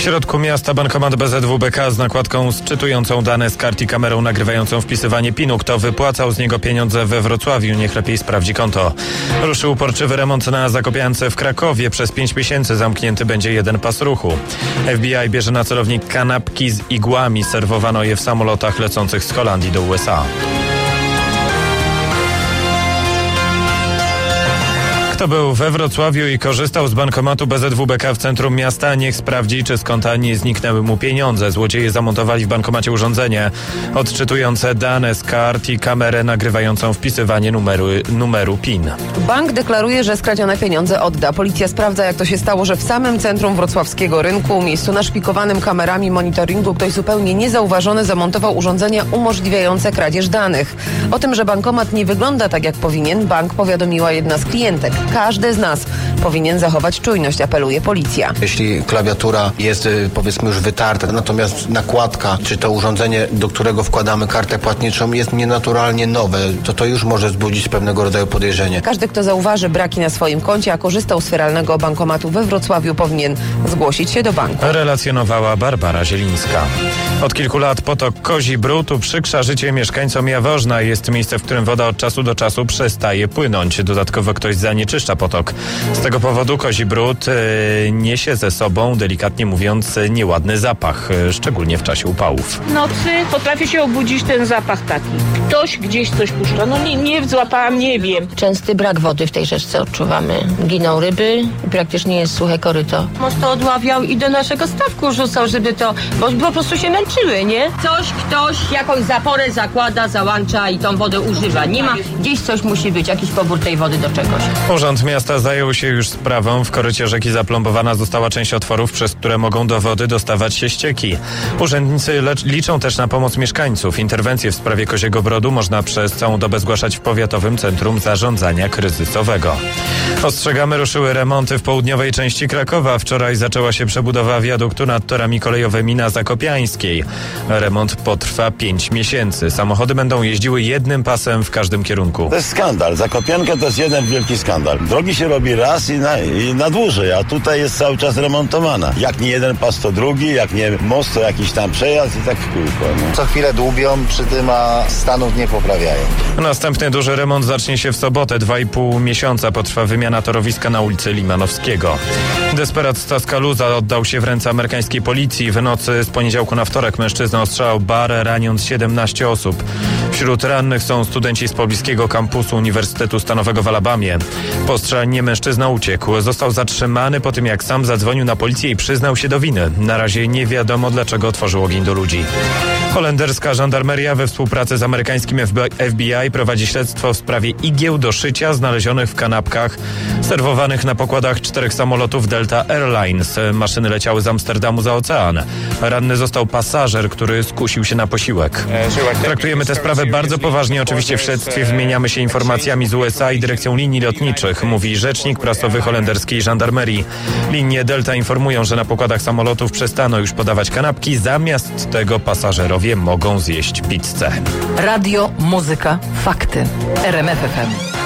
środku miasta bankomat BZWBK z nakładką sczytującą dane z kart i kamerą nagrywającą wpisywanie PIN-u. Kto wypłacał z niego pieniądze we Wrocławiu, niech lepiej sprawdzi konto. Ruszył uporczywy remont na Zakopiance w Krakowie. Przez 5 miesięcy zamknięty będzie jeden pas ruchu. FBI bierze na celownik kanapki z igłami. Serwowano je w samolotach lecących z Holandii do USA. Kto był we Wrocławiu i korzystał z bankomatu BZWBK w centrum miasta, niech sprawdzi, czy z konta nie zniknęły mu pieniądze. Złodzieje zamontowali w bankomacie urządzenie odczytujące dane z kart i kamerę nagrywającą wpisywanie numeru PIN. Bank deklaruje, że skradzione pieniądze odda. Policja sprawdza, jak to się stało, że w samym centrum wrocławskiego rynku, miejscu naszpikowanym kamerami monitoringu, ktoś zupełnie niezauważony zamontował urządzenia umożliwiające kradzież danych. O tym, że bankomat nie wygląda tak, jak powinien, bank powiadomiła jedna z klientek. Każdy z nas powinien zachować czujność, apeluje policja. Jeśli klawiatura jest, powiedzmy, już wytarta, natomiast nakładka, czy to urządzenie, do którego wkładamy kartę płatniczą, jest nienaturalnie nowe, to już może wzbudzić pewnego rodzaju podejrzenie. Każdy, kto zauważy braki na swoim koncie, a korzystał z feralnego bankomatu we Wrocławiu, powinien zgłosić się do banku. Relacjonowała Barbara Zielińska. Od kilku lat potok Kozi Brud uprzykrza życie mieszkańcom Jaworzna. Jest miejsce, w którym woda od czasu do czasu przestaje płynąć. Dodatkowo ktoś zanieczyszcza potok. Z tego powodu Kozi Brud niesie ze sobą, delikatnie mówiąc, nieładny zapach, szczególnie w czasie upałów. W nocy potrafi się obudzić ten zapach taki. Ktoś gdzieś coś puszcza. No nie złapałam, nie wiem. Częsty brak wody w tej rzeczce odczuwamy. Giną ryby i praktycznie jest suche koryto. Most to odławiał i do naszego stawku rzucał, żeby to, bo po prostu się męczyły, nie? Ktoś jakąś zaporę zakłada, załącza i tą wodę używa. Nie ma, gdzieś coś musi być, jakiś pobór tej wody do czegoś. Urząd Miasta zajął się już sprawą. W korycie rzeki zaplombowana została część otworów, przez które mogą do wody dostawać się ścieki. Urzędnicy liczą też na pomoc mieszkańców. Interwencje w sprawie Koziego Brodu można przez całą dobę zgłaszać w Powiatowym Centrum Zarządzania Kryzysowego. Ostrzegamy, ruszyły remonty w południowej części Krakowa. Wczoraj zaczęła się przebudowa wiaduktu nad torami kolejowymi na Zakopiańskiej. Remont potrwa 5 miesięcy. Samochody będą jeździły jednym pasem w każdym kierunku. To jest skandal. Zakopianka to jest jeden wielki skandal. Drogi się robi raz i na dłużej, a tutaj jest cały czas remontowana. Jak nie jeden pas, to drugi, jak nie most, to jakiś tam przejazd i tak w kółko. No. Co chwilę dłubią, przy tym a stanów nie poprawiają. Następny duży remont zacznie się w sobotę. 2,5 miesiąca potrwa wymiana torowiska na ulicy Limanowskiego. Desperat z Tuscaloosa oddał się w ręce amerykańskiej policji. W nocy z poniedziałku na wtorek mężczyzna ostrzelał bar, raniąc 17 osób. Wśród rannych są studenci z pobliskiego kampusu Uniwersytetu Stanowego w Alabamie. Po strzelaninie mężczyzna uciekł. Został zatrzymany po tym, jak sam zadzwonił na policję i przyznał się do winy. Na razie nie wiadomo, dlaczego otworzył ogień do ludzi. Holenderska żandarmeria we współpracy z amerykańskim FBI prowadzi śledztwo w sprawie igieł do szycia znalezionych w kanapkach serwowanych na pokładach 4 samolotów Delta Airlines. Maszyny leciały z Amsterdamu za ocean. Ranny został pasażer, który skusił się na posiłek. Traktujemy tę sprawę bardzo poważnie. Oczywiście w śledztwie wymieniamy się informacjami z USA i dyrekcją linii lotniczych, mówi rzecznik prasowy holenderskiej żandarmerii. Linie Delta informują, że na pokładach samolotów przestano już podawać kanapki. Zamiast tego pasażerowie mogą zjeść pizzę. Radio, muzyka, fakty. RMF FM.